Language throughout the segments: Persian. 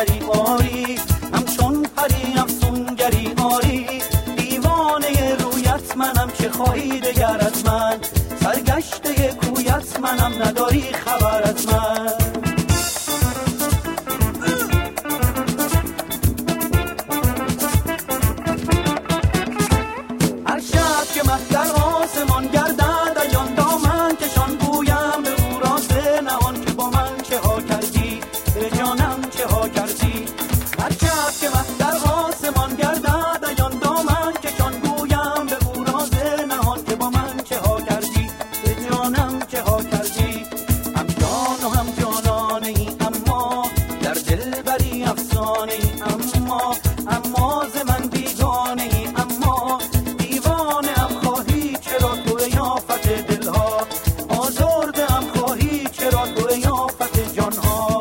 کری آری، همچون پری افسونگری آری، دیوانه رویت منم چه خواهی دگر از من، سرگشته کویت منم نداری خبر از من. هر شب که مه در آسمان گردد ایان دامن کشان گویم به او راز نهان که با من چه ها کردی به جانم چه ها کردی. هر شب که مه در آسمان گردد ایان دامن کشان گویم به او راز نهان که با من چه ها کردی به جانم چه ها کردی. هم جان و هم جانانه ای اما در دل بری افسانه ای اما ز من بیگانه ای اما دیوانه ام خواهی چرا تو یافت دلها آزرده ام خواهی چرا تو یافت جانها.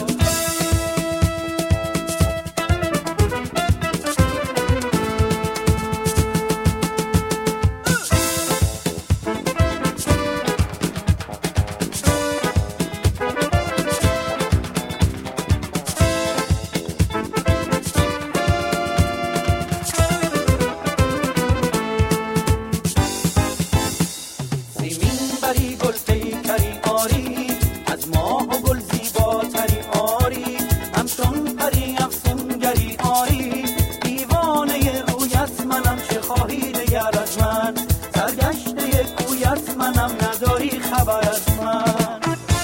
سیمین بری گل پیکری آری، از ماه و گل زیباتری آری، همچون پری افسونگری آری، دیوانه رویت منم چه خواهی دگر از من، سرگشته کویت منم نداری خبر از من.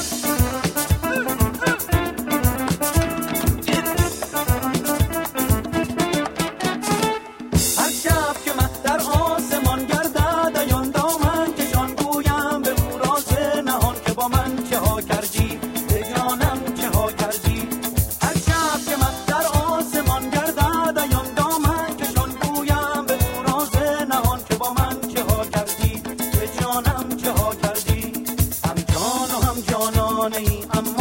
هر شب که مه در آسمان گردد ایان دامن کشان گویم به او راز نهان که با من چه ها کردی به جانم چه ها کردی. هر شب که مه در آسمان گردد ایان دامن کشان گویم به او راز نهان که با من چه ها کردی به جانم چه ها کردی. هم جان و هم جانانه ای